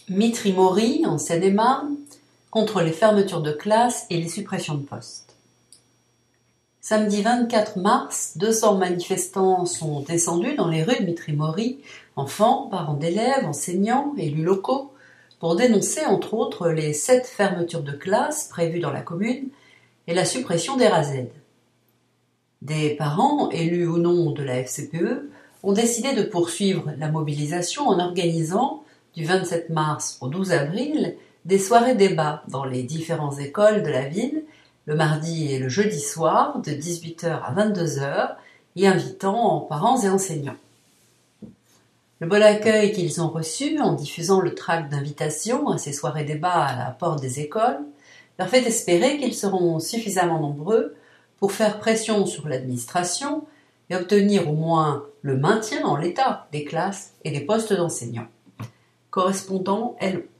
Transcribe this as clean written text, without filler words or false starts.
Mitry-Mory, en Seine-et-Marne, contre les fermetures de classes et les suppressions de postes. Samedi 24 mars, 200 manifestants sont descendus dans les rues de Mitry-Mory, enfants, parents d'élèves, enseignants, élus locaux, pour dénoncer entre autres les 7 fermetures de classes prévues dans la commune et la suppression des RASED. Des parents, élus ou non de la FCPE, ont décidé de poursuivre la mobilisation en organisant, du 27 mars au 12 avril, des soirées débats dans les différentes écoles de la ville, le mardi et le jeudi soir, de 18h à 22h, y invitant parents et enseignants. Le bon accueil qu'ils ont reçu en diffusant le tract d'invitation à ces soirées débats à la porte des écoles leur fait espérer qu'ils seront suffisamment nombreux pour faire pression sur l'administration et obtenir au moins le maintien en l'état des classes et des postes d'enseignants. Correspondant LO.